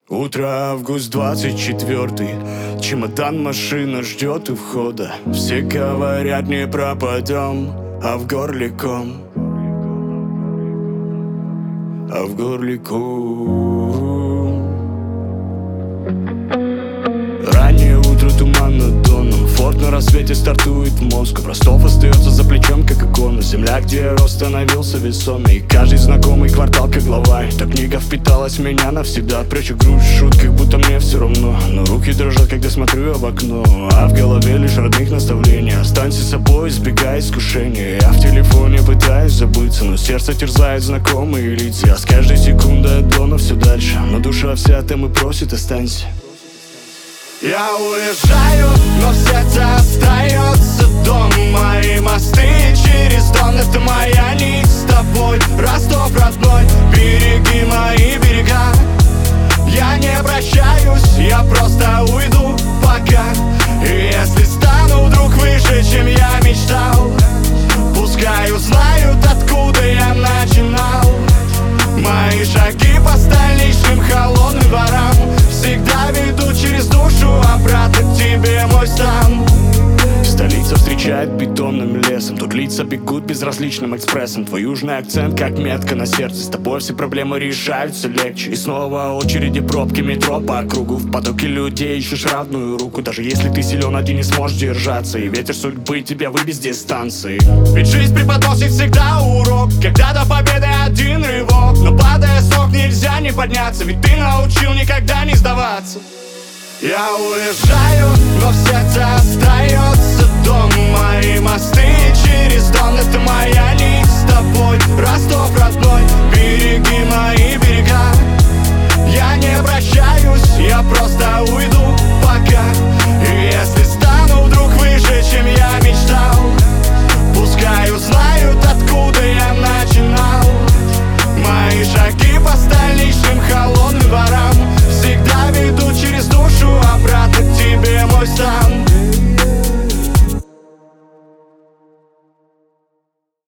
Утро, август 24-й. Чемодан, машина ждет у входа. Все говорят, не пропадем, а в горле ком. А в горле ком. Раннее утро, туман над Доном. Форт на рассвете стартует в Москву. Ростов остается за плечом, как икона. Земля, где я рос, становился весомый. И каждый знакомый квартал, как глава. Эта книга впиталась в меня навсегда. Прячу грусть в шутках, будто мне все равно. Но руки дрожат, когда смотрю я в окно. А в голове лишь родных наставлений. Останься собой, избегай искушения. Я в телефоне пытаюсь забыться, но сердце терзает знакомые лица. Я с каждой секундой от Дона все дальше, но душа вся там и просит: останься. Я уезжаю, но в сердце остается дом. Мои мосты через Дон — это моя нить с тобой. Ростов родной, береги мои берега. Я не прощаюсь, я просто уйду пока. И если стану вдруг выше, чем я мечтал, пускай узнают, откуда я начинал. Мои шаги по столичным холодным дворам всегда ведут через душу обратно к тебе, мой стан. Столица встречает бетонным лесом. Тут лица бегут безразличным экспрессом. Твой южный акцент как метка на сердце. С тобой все проблемы решаются легче. И снова очереди, пробки, метро по кругу. В потоке людей ищешь равную руку. Даже если ты силен, один не сможешь держаться. И ветер судьбы тебя выбит с дистанции. Ведь жизнь преподносит всегда урок. Когда до победы один рывок. Но падая с ног, нельзя не подняться. Ведь ты научил никогда не сдаваться. Я уезжаю, но в сердце остается дом. Мои мосты через Дон — это моя нить с тобой. Ростов родной, береги мои берега.